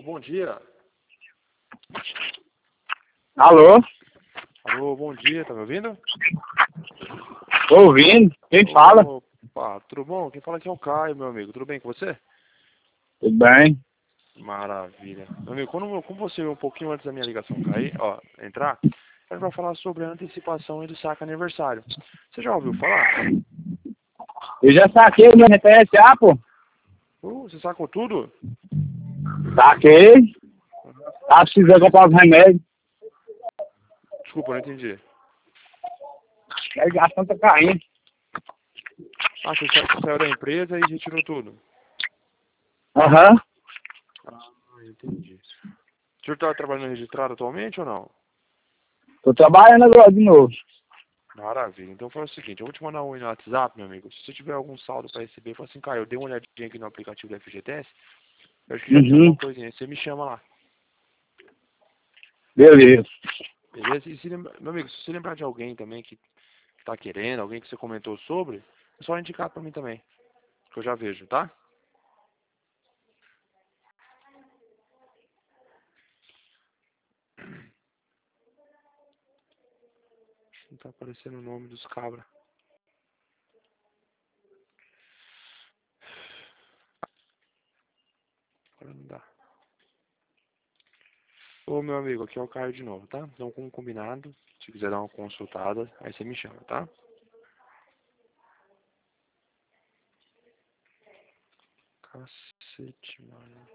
bom dia. Alô? Alô, bom dia, tá me ouvindo? Tô ouvindo. Quem fala? Opa, tudo bom? Quem fala aqui é o Caio, meu amigo. Tudo bem com você? Tudo bem? Maravilha. Meu amigo, como você veio um pouquinho antes da minha ligação cair, entrar, era pra falar sobre a antecipação aí do saque aniversário. Você já ouviu falar? Eu já saquei o meu GPS, pô. Você sacou tudo? Saquei. Tá precisando comprar os remédios. Desculpa, eu não entendi. A ligação tá caindo. Ah, você saiu da empresa e retirou tudo? Aham. Ah, entendi. O senhor tá trabalhando registrado atualmente ou não? Tô trabalhando agora de novo. Maravilha. Então foi o seguinte, eu vou te mandar um no WhatsApp, meu amigo. Se você tiver algum saldo para receber, fala assim, cara, eu dei uma olhadinha aqui no aplicativo da FGTS, eu acho que já tem Uhum. alguma coisinha. Você me chama lá, Beleza. beleza? E meu amigo, se você lembrar de alguém também que tá querendo, alguém que você comentou sobre, é só indicar para mim também, que eu já vejo, tá? Não tá aparecendo o nome dos cabras. Agora não dá. Ô, meu amigo, aqui é o Caio de novo, tá? Então, como combinado, se quiser dar uma consultada, aí você me chama, tá? Cacete, mano.